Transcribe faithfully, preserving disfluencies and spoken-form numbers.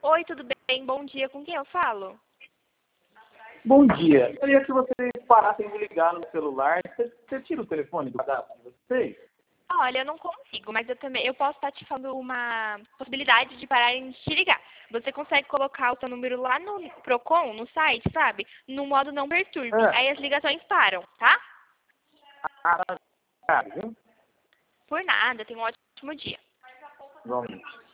Oi, tudo bem? Bom dia. Com quem eu falo? Bom dia. Eu queria que vocês parassem de ligar no celular. Você, você tira o telefone do cadastro de vocês? Olha, eu não consigo, mas eu também eu posso estar te falando uma possibilidade de pararem de te ligar. Você consegue colocar o seu número lá no Procon, no site, sabe? No modo não perturbe. É. Aí as ligações param, tá? Ah, tá, viu? Por nada. Tenha um ótimo dia. Igualmente.